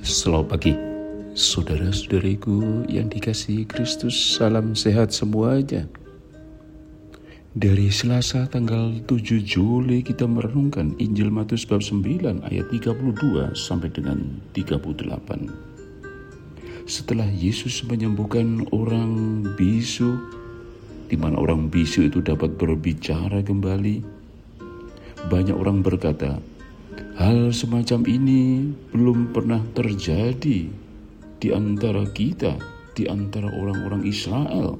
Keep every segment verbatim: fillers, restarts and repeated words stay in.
Selamat pagi, saudara-saudariku yang dikasihi Kristus, salam sehat semuanya. Dari Selasa tanggal tujuh Juli kita merenungkan Injil Matius bab sembilan ayat tiga puluh dua sampai dengan tiga puluh delapan. Setelah Yesus menyembuhkan orang bisu, di mana orang bisu itu dapat berbicara kembali, banyak orang berkata, hal semacam ini belum pernah terjadi di antara kita, di antara orang-orang Israel.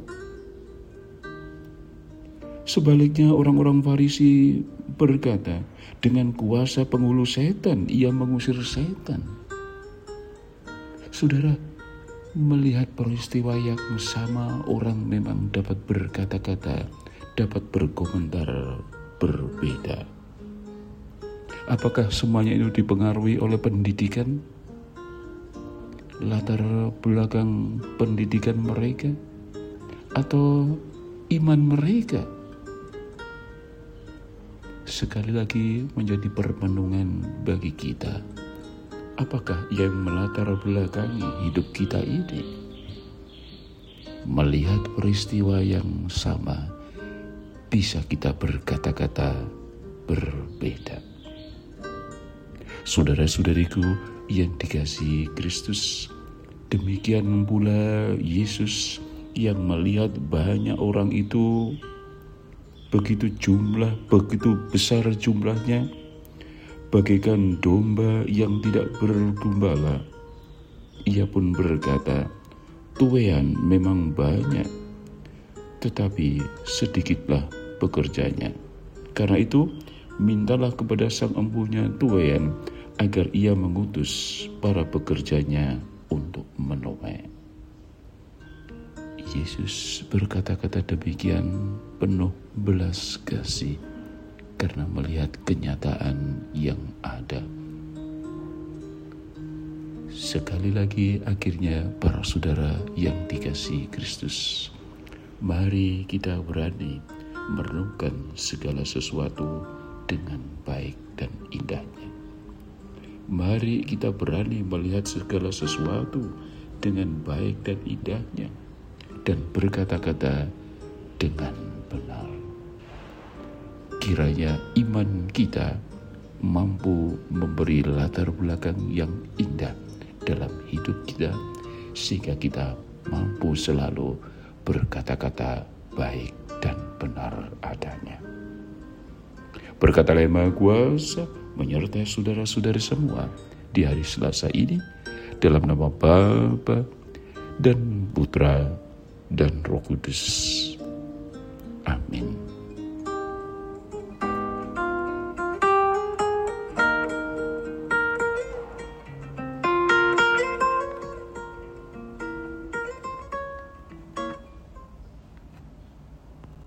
Sebaliknya orang-orang Farisi berkata, dengan kuasa penghulu setan ia mengusir setan. Saudara, melihat peristiwa yang sama, orang memang dapat berkata-kata, dapat berkomentar berbeda. Apakah semuanya itu dipengaruhi oleh pendidikan? Latar belakang pendidikan mereka? Atau iman mereka? Sekali lagi menjadi permenungan bagi kita. Apakah yang melatar belakangi hidup kita ini? Melihat peristiwa yang sama, bisa kita berkata-kata berbeda. Saudara-saudariku yang dikasihi Kristus, demikian pula Yesus yang melihat banyak orang itu begitu jumlah, begitu besar jumlahnya, bagaikan domba yang tidak bergembala. Ia pun berkata, tuaian memang banyak, tetapi sedikitlah pekerjanya. Karena itu, mintalah kepada sang empunya tuaian agar ia mengutus para pekerjanya untuk menuai. Yesus berkata-kata demikian penuh belas kasih karena melihat kenyataan yang ada. Sekali lagi akhirnya para saudara yang dikasihi Kristus, mari kita berani merenungkan segala sesuatu dengan baik dan indahnya. Mari kita berani melihat segala sesuatu dengan baik dan indahnya dan berkata-kata dengan benar. Kiranya iman kita mampu memberi latar belakang yang indah dalam hidup kita, sehingga kita mampu selalu berkata-kata baik dan benar adanya. Berkat Allah Yang Maha Kuasa menyertai saudara-saudari semua di hari Selasa ini, dalam nama Bapa dan Putra dan Roh Kudus. Amin.